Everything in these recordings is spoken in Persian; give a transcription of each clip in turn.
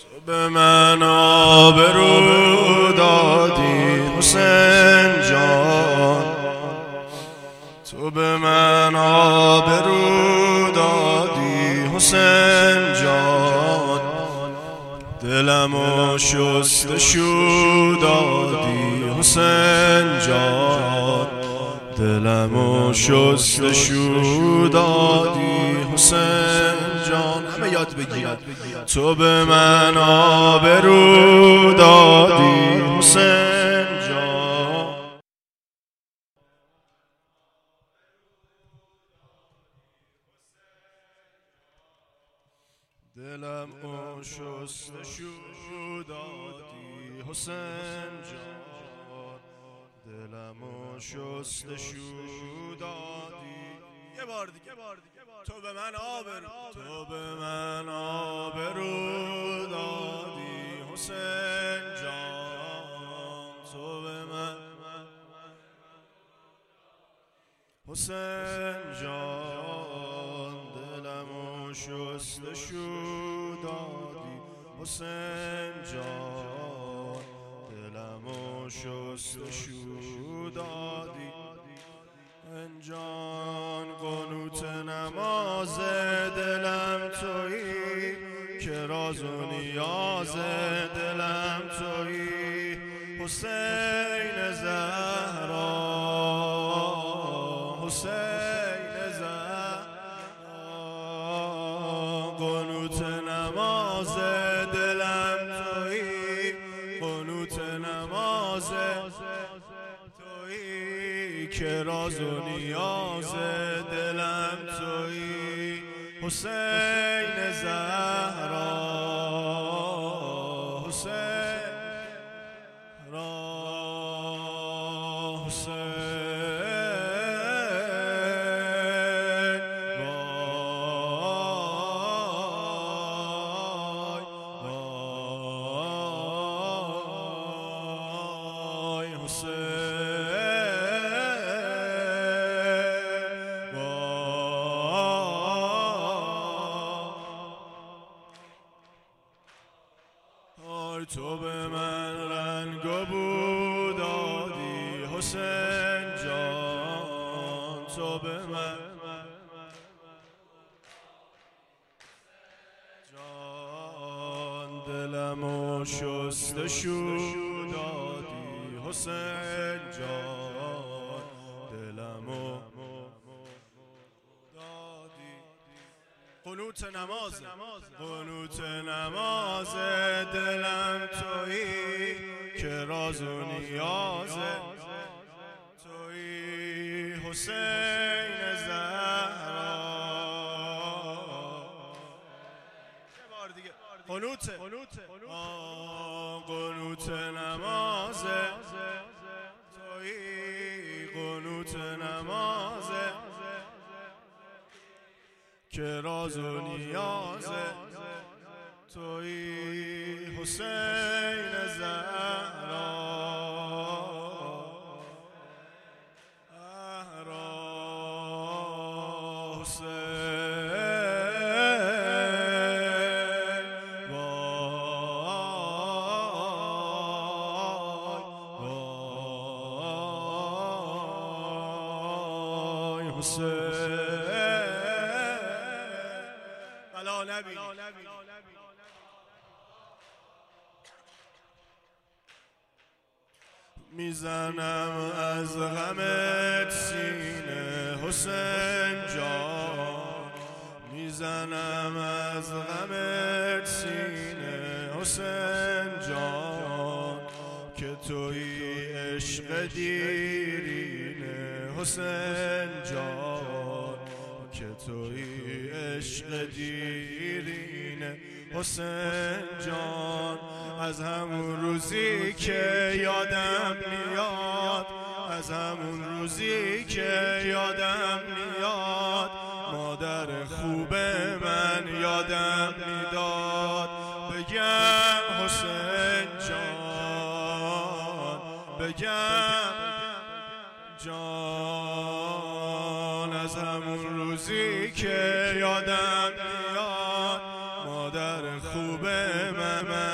به من آبرو دادی حسین جان، تو به من آبرو دادی حسین جان، دلمو شستشو دادی حسین جان، دلمو شستشو دادی حسین جان. همه یاد بگیرن تو به من آبرو دادی حسین جان. دلمو شستشو دادی حسین جان، دلمو شستشو دادی. یه بار دیگه تو به من آبرو، تو به من آبرو دادی حسین جان، تو به من حسین جان، دلمو شستشو دادی حسین جان، دلمو شستشو دادی. جان قنوت نماز دلم تویی، که راز و نیاز دلم تویی حسین زهرا، حسین زهرا. قنوت نماز دلم تویی، قنوت نماز تویی، که راز و نیاز دلم تویی حسین زهرا، حسین را حسین وای حسین تو به من رنگ و بو دادی حسین جان، تو به من جان، دلمو شستشو دادی حسین جان، دلمو دادی. قنوت نماز، قنوت نماز دلم تویی، که راز و نیاز تویی حسین زهرا. قنوت قنوت نماز تویی، قنوت نماز، که راز و نیاز تویی حسین زهرا. میزنم از غمت سینه حسین جان، میزنم از غمت سینه حسین جان، که توی عشق دیرینه حسین جان، که توی عشق دیرینه حسین جان. از همون روزی که یادم میاد، از همون روزی که یادم میاد، مادر خوب من یادم میداد. بگم حسین جان، بگم جان، از همون روزی که یادم میاد، مادر خوب من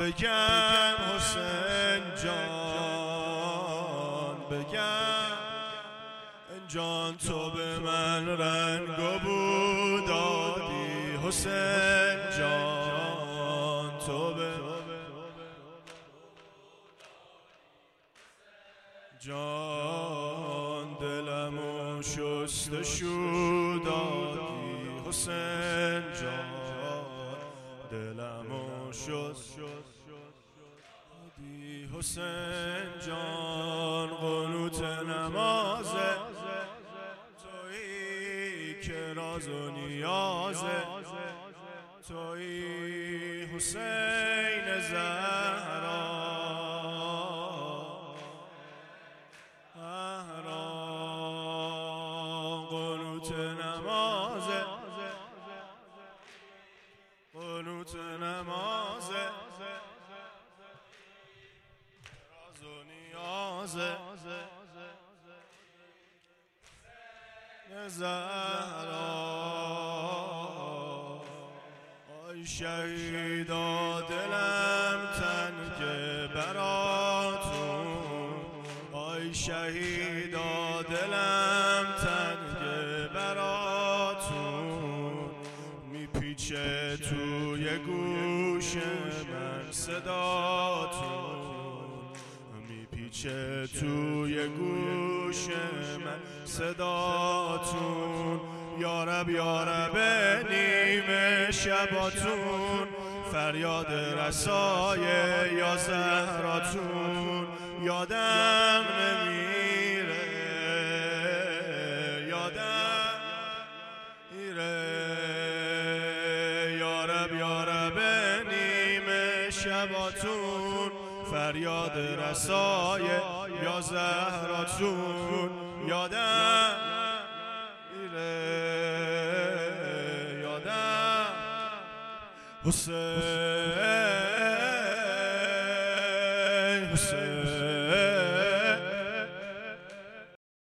بگم حسین جان، بگم جان تو به من رنگ و بو دادی. حسین جان تو به جان دلمو شستشو دادی. حسین جان دلمو شست دادی. حسین جان قنوت نمازه تویی که راز و نیازه تویی. حسین زهرا قنوت نمازه قنوت نمازه راز و نیازه زهرا. آی شهیدا دلم تنگ براتون، آی شهیدا دلم تنگ براتون. میپیچه توی گوش من صداتون، میپیچه توی گوش من صداتون. یارب یارب نیمه شباتون، فریاد رسای یا زهراتون. یادم نمیره یادم میره. یارب یارب نیمه شباتون، فریاد رسای یا زهراتون. یادم میره یادم. حسین حسین